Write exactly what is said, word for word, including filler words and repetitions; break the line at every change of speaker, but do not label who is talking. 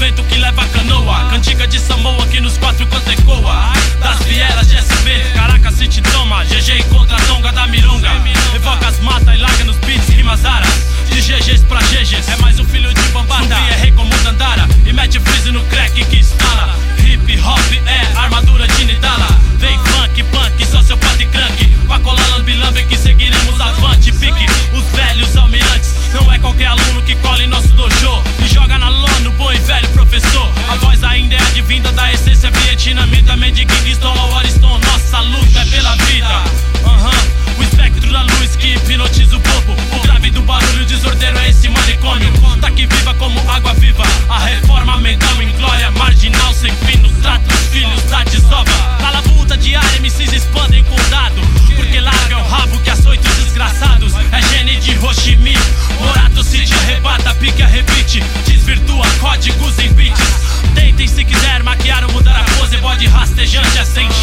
vento que leva a canoa. Cantiga de Samoa que nos quatro cantos ecoa. Das vielas de S B, Caracas City toma. G G contra a tonga da Mironga. Evoca as matas e larga nos beats, rimas aras. De G Gs pra G Gs, é mais um filho de Bambata. Zumbi é rei como Dandara e mete freeze no crack que instala. Hip hop é armadura de Nidala. Vem funk, punk, sociopata e crank. Pra colar lambi-lambe que seguiremos avante. Pique os velhos almirantes. Não é qualquer aluno que cola em nosso dojo e joga na lona o bom e velho professor. A voz ainda é advinda da essência vietnamita. Mediguing, Stonewall, Wariston, nossa luta é pela vida. Uhum. O espectro da luz que hipnotiza o bobo. O grave do barulho desordeiro é esse manicômio. Tá que viva como água viva. A reforma mental em glória. Marginal sem fim no trato dos filhos da desova. Na labuta diária M Cs expandem com dado. Porque larga o rabo que açoita os desgraçados. É gene de Ho Chi Minh. Morato se te arrebata, pique a rebite. Desvirtua códigos em beats. Tentem se quiser maquiar ou mudar a pose. Bode rastejante é sem